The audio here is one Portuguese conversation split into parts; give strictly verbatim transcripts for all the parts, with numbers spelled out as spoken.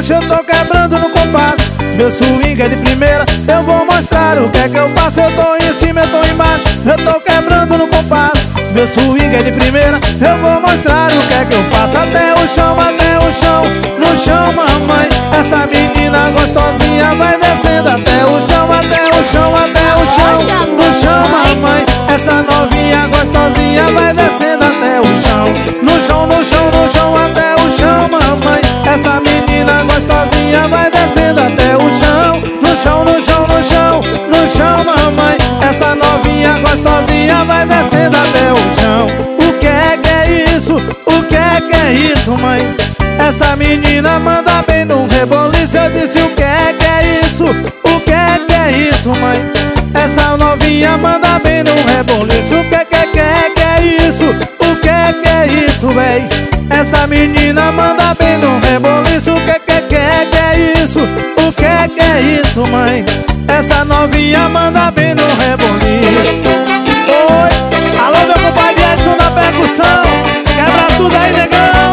embaixo, eu tô quebrando no compasso. Meu swing é de primeira, eu vou mostrar o que é que eu faço. Eu tô em cima, eu tô embaixo, eu tô quebrando no compasso. Meu swing é de primeira, eu vou mostrar o que é que eu faço. Até o chão, até o chão, no chão, mamãe. Essa menina gostosinha vai descendo até o chão, até o chão, até o chão, no chão, mamãe. Essa novinha gostosinha vai descendo até o chão, no chão, no chão, no chão, até o chão, mamãe. Essa menina gostosinha vai descendo até o chão, no chão, no chão, no chão, no chão, mamãe. Essa novinha gostosinha vai descendo até o chão. O que é que é isso? O que é que é isso, mãe? Essa menina manda bem no reboliço. Eu disse o que é que é isso? O que é que é isso, mãe? Essa novinha manda bem no reboliço. O que é que é que é que é isso? O que é que é isso, véi? Essa menina manda bem no reboliço. O que é que é que é que é isso? O que é que é isso, mãe? Essa novinha manda bem no reboliço. Oi, alô meu compadre Edson da percussão. Quebra tudo aí, negão.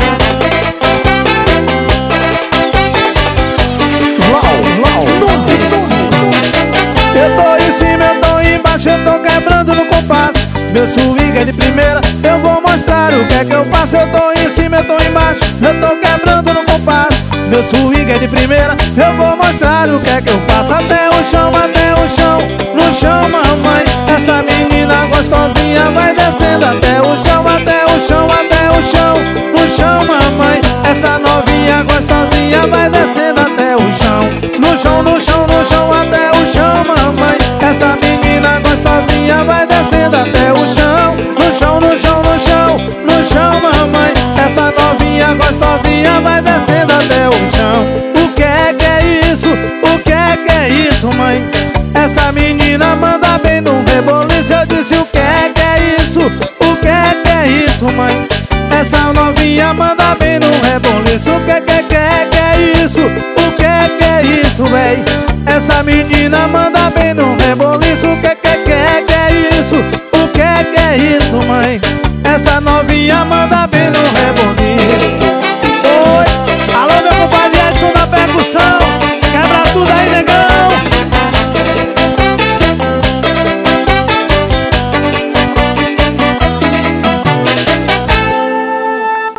Eu tô em cima, eu tô embaixo, eu tô quebrando no compasso. Meu swing é de primeira, eu vou mostrar o que é que eu faço. Eu tô em cima, eu tô embaixo, eu tô quebrando no compasso. Meu swing é de primeira, eu vou mostrar o que é que eu faço. Até o chão, até o chão, no chão, mamãe. Essa menina gostosinha vai descendo até o chão, até o chão, até o chão, no chão, mamãe. Essa novinha gostosinha vai descendo até o chão, no chão, no chão, no chão, até o chão, mamãe. Essa menina gostosinha vai descendo até o chão, no chão, no chão, no chão, no chão, mamãe. Essa novinha gostosinha vai descendo até o chão. O que é que é isso? O que é que é isso, mãe? Essa menina manda bem no reboliço. Eu disse o que é que é isso? O que é que é isso, mãe? Essa novinha manda bem no reboliço. O que é que é que é que é isso? O que é que é isso, véi? Essa menina manda bem no reboliço. O que é que é que é que é isso? O que é que é isso, mãe? Essa novinha manda bem no reboliço.